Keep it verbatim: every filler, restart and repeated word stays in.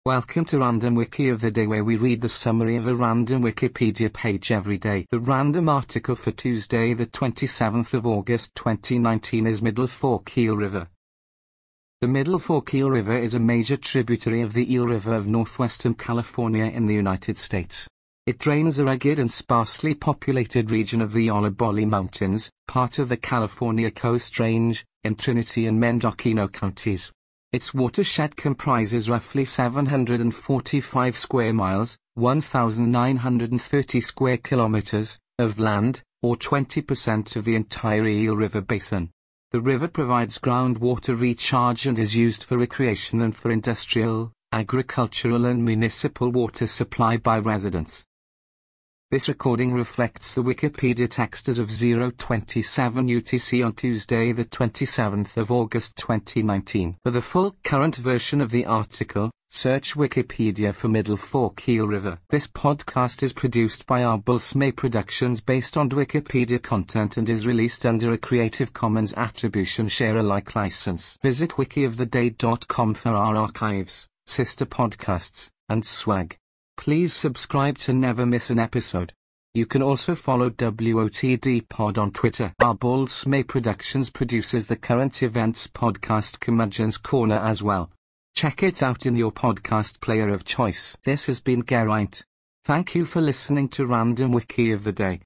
Welcome to Random Wiki of the Day, where we read the summary of a random Wikipedia page every day. The random article for Tuesday the twenty-seventh of August twenty nineteen is Middle Fork Eel River. The Middle Fork Eel River is a major tributary of the Eel River of northwestern California in the United States. It drains a rugged and sparsely populated region of the Yollobole Mountains, part of the California Coast Range, in Trinity and Mendocino counties. Its watershed comprises roughly seven hundred forty-five square miles, one thousand nine hundred thirty square kilometers, of land, or twenty percent of the entire Eel River basin. The river provides groundwater recharge and is used for recreation and for industrial, agricultural and municipal water supply by residents. This recording reflects the Wikipedia text as of zero twenty-seven U T C on Tuesday the twenty-seventh of August twenty nineteen. For the full current version of the article, search Wikipedia for Middle Fork Eel River. This podcast is produced by Arbulsmay Productions based on Wikipedia content and is released under a Creative Commons Attribution Share Alike license. Visit wiki of the day dot com for our archives, sister podcasts, and swag. Please subscribe to never miss an episode. You can also follow W O T D Pod on Twitter. Arbulsmay Productions produces the current events podcast Curmudgeon's Corner as well. Check it out in your podcast player of choice. This has been Geraint. Thank you for listening to Random Wiki of the Day.